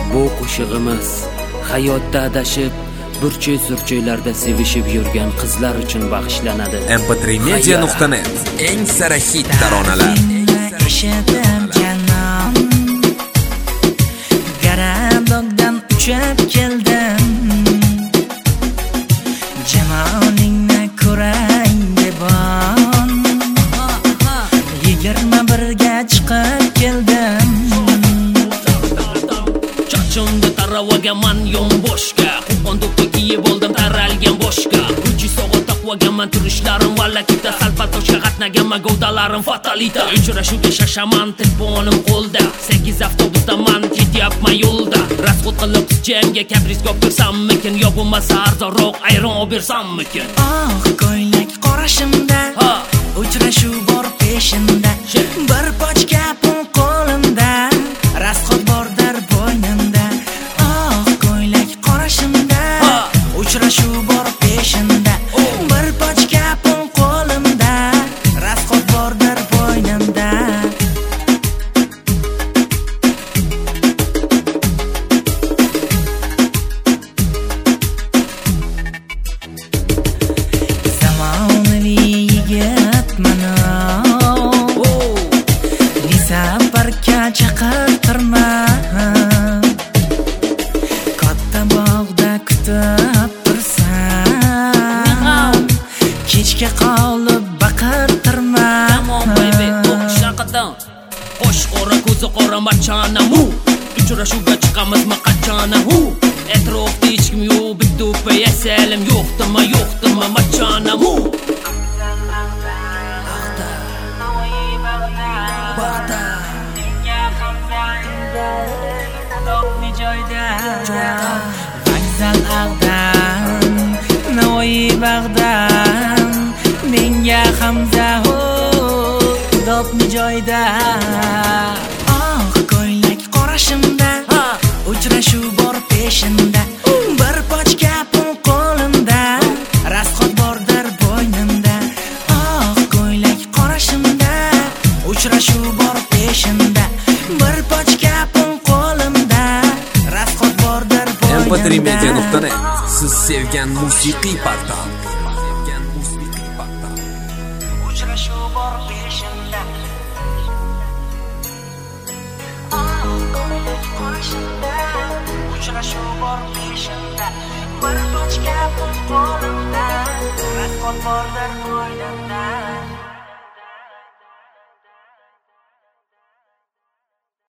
Bu qo'shig'imiz hayotda adashib burchak-zurchaklarda sevishib yurgan qizlar uchun bag'ishlanadi. mp3media.net eng sara hit taronalar. Garadog'dan uchib keldim, jamolingni ko'ray debon. 21ga chiqib keldim, Chachimda taravaga man yon boshqa, qo'qondoqqa kiyib oldim taralgan boshqa. Uchi so'g'at taqvogaman turishlarim vallakita, salpatoshga qatnagaman gavdalarim fatalita. Uchrashuvga shashaman telefonim qo'lda, 8 avtobusda man ketyapman yo'lda. Rasxod qilib qizchamga kapriskop bersammikin, yo bo'lmasa arzonroq ayron olib bersammikin. ko'ylak qorashimda, uchrashuv bor peshinda, bir pochka pul qo'limda, rasxod bordir bo'ynimda. Ko'ylak qorashimda, uchrashuv bor peshinda, bir pochka pul qo'limda, rasxod bordir bo'ynimda. Zamonaviy yigitman, safarga chaqirtirma, katta bog'da kutib tursam, kechga qolib baqirtirma. Qo'sh qora ko'zi qora machana mu, uchrashuvga chiqamizmi qachana hu. Atrofda hech kim yo'q, bitta o'pa yasalim yo'qdimi machana mu. Bag'da vokzal Ag'dam, Navoiy Bag'dam, menga Hamza ho, dodni joyda. Ko'ylak qorashimda, uchrashuv bor peshinda, bir pochka pul qo'limda, rasxod bordir bo'ynimda. Ko'ylak qorashimda, uchrashuv bor peshinda, bir pochka pul qo'limda, rasxod bordir bo'ynimda. mp3media.net siz sevgan musiqiy portal. Uchrashuv bor peshinda, ko'ylak qorashimda, uchrashuv bor peshinda, bir pochka pul qo'limda, rasxod bordir bo'ynimda.